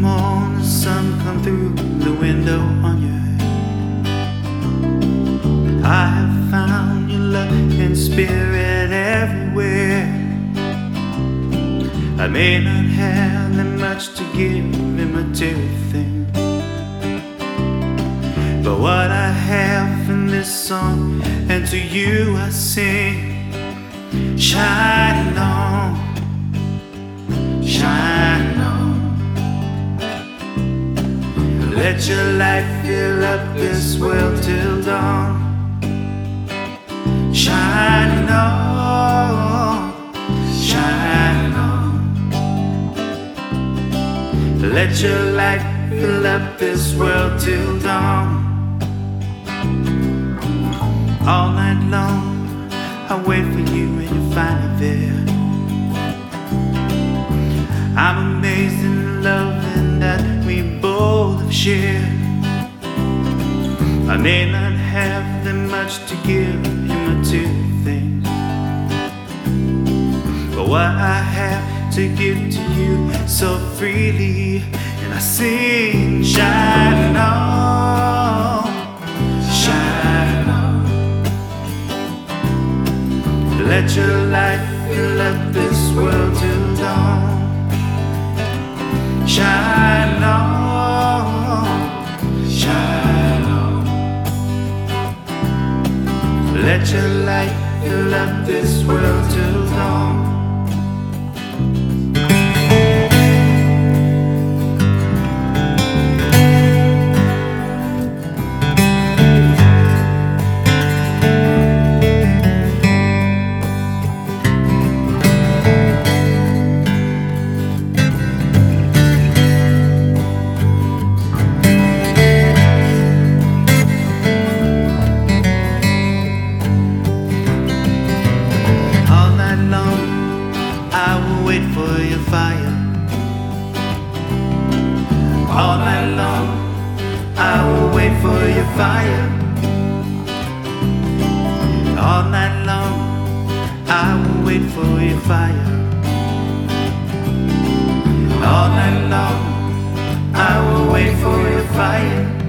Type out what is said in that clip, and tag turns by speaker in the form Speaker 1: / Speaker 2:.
Speaker 1: morning sun come through the window on your head. I have found your love and spirit everywhere. I may not have that much to give in material things, but what I have in this song, and to you I sing. Shine on, shine on. Let your light fill up this world till dawn. Shine on, shine on. Let your light fill up this world till dawn. All night long I wait for you and you're finally there. I'm amazed in the loving that we both have shared. I may not have that much to give in material things, but what I have to give to you so freely, and I sing, shine on, shine on. Let your light fill up this world till dawn. Shine on, shine on. Let your light fill up this world till dawn. Wait for your fire. All night long I will wait for your fire. All night long I will wait for your fire. All night long I will wait for your fire.